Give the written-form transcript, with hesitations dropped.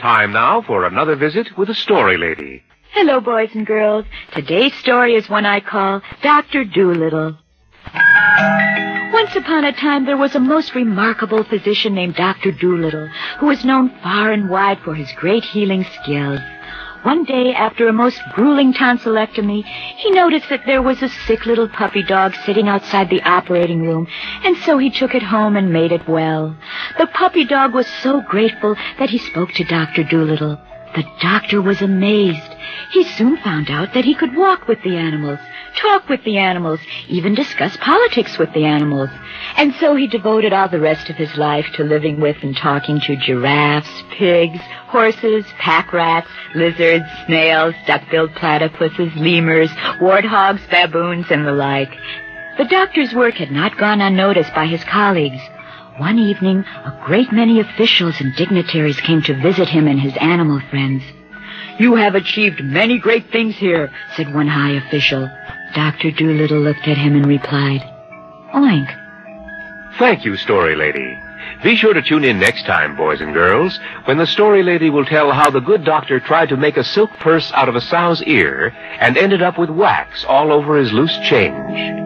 Time now for another visit with the Story Lady. Hello, boys and girls. Today's story is one I call Dr. Dolittle. Once upon a time, there was a most remarkable physician named Dr. Dolittle, who was known far and wide for his great healing skill. One day, after a most grueling tonsillectomy, he noticed that there was a sick little puppy dog sitting outside the operating room, and so he took it home and made it well. The puppy dog was so grateful that he spoke to Dr. Dolittle. The doctor was amazed. He soon found out that he could walk with the animals, talk with the animals, even discuss politics with the animals. And so he devoted all the rest of his life to living with and talking to giraffes, pigs, horses, pack rats, lizards, snails, duck-billed platypuses, lemurs, warthogs, baboons, and the like. The doctor's work had not gone unnoticed by his colleagues. One evening, a great many officials and dignitaries came to visit him and his animal friends. "You have achieved many great things here," said one high official. Dr. Dolittle looked at him and replied, "Oink." Thank you, Story Lady. Be sure to tune in next time, boys and girls, when the Story Lady will tell how the good doctor tried to make a silk purse out of a sow's ear and ended up with wax all over his loose change.